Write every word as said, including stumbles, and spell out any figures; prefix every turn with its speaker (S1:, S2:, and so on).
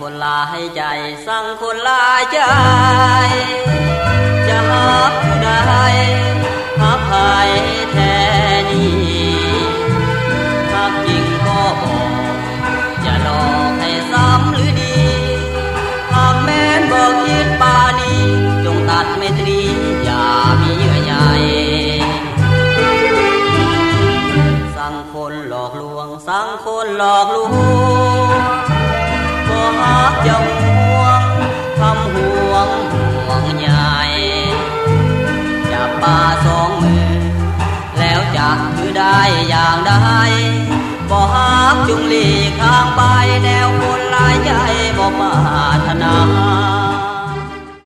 S1: คนหลายใจสั่งคนหลายใจจะหาผู้ใดหาใครแท้นี้หากจริงก็บอกอย่าหลอกให้ซ้ำหรือดีหากแม้นบอกคิดปานีจงตัดไมตรีอย่ามีเยื่อใยสั่งคนหลอกลวงสั่งคนหลอกลวงบ่ฮักเจ้าห่วงทำห่วงห่วงใยจับปาสองมือแล้วจะคือได้อย่างใดบ่ฮักจุงหลีกทางไปแนวคนหลายใจบ่ปรารถนา